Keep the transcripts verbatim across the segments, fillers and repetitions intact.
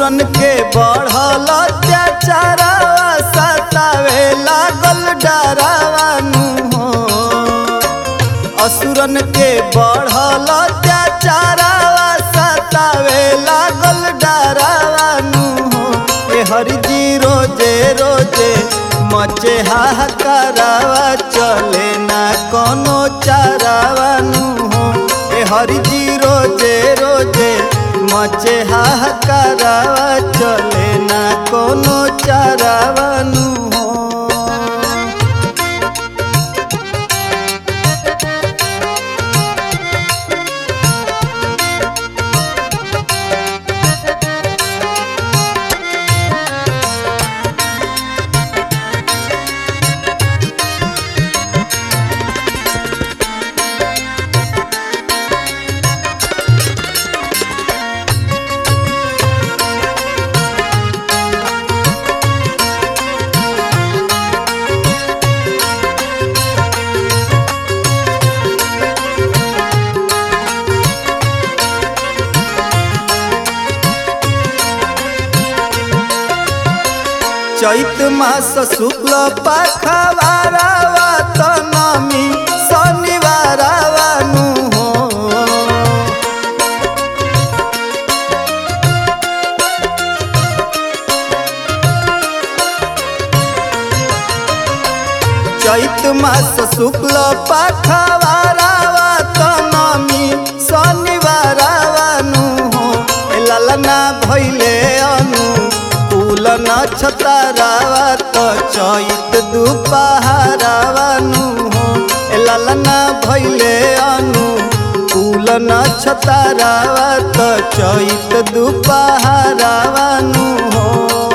असुरन के बढ़ल अत्याचारवा सतावे लागल डरावानु हो। असुरन के बढ़ल अत्याचारवा सतावे लागल डरावानु हो। ए हरि जी रोजे रोजे मचे हाहाकारावा चले ना कोनो चारावानु हो। ए हरि जी रोजे रोजे मचे हाहाकारावा चले ना कोनो चारावानु हो। चैत मास शुक्ल पखवारावा त नमी शनिवारावानु हो। चैत मास शुक्ल पखवारावा त नमी शनिवारावानु हो। ललना भैले अनु कुल नक्षत्रावा त चैत दुपहरावानु हो। ललना भैले अनु कुल नक्षत्रावा त चैत दुपहरावानु हो।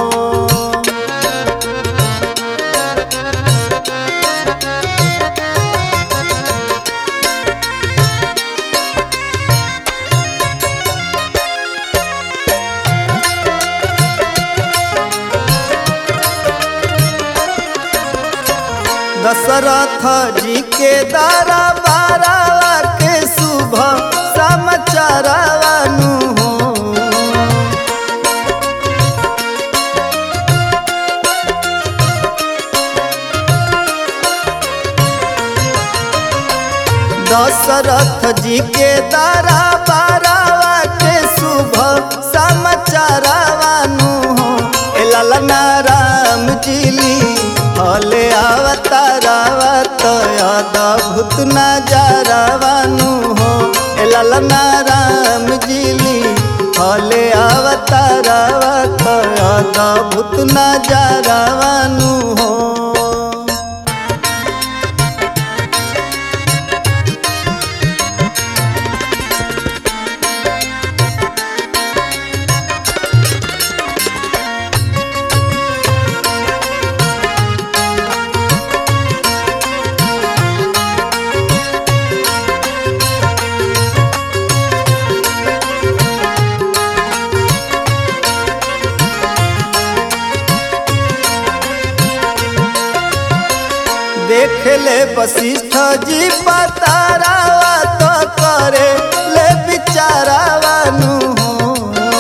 दशरथ जी के दरबारवा के शुभ समाचारवानु हो। दशरथ जी के दरबारवा के शुभ समाचारवानु हो। ललना राम जी हले अवतारावा त अद्भुत नजारावानु हो। ललना राम जी हले अवतारावा त अद्भुत नजारावानु हो। देख ले वशिष्ठ जी पतारावा तो करे ले विचारावानु हो।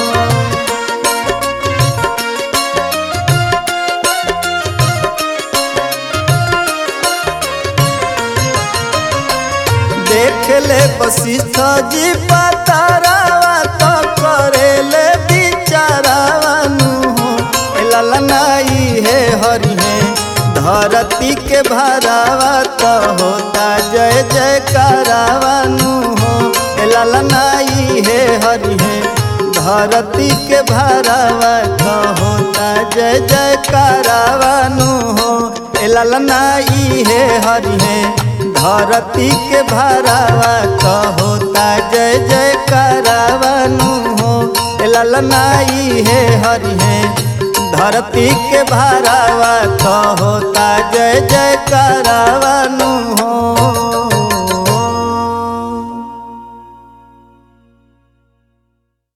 देख ले वशिष्ठ जी पतारावा तो करे ले विचारावानु हो। ललना है हरि है धरती के भरावा त होता जय जयकारावानु हो। ललना है हरि है धरती के भरावा त होता जय जयकारावानु हो। ललना है हरि है धरती के भरावा त होता जय जयकारावानु हो। ललना है हरि है धरती के भरावा त होता जय जयकार।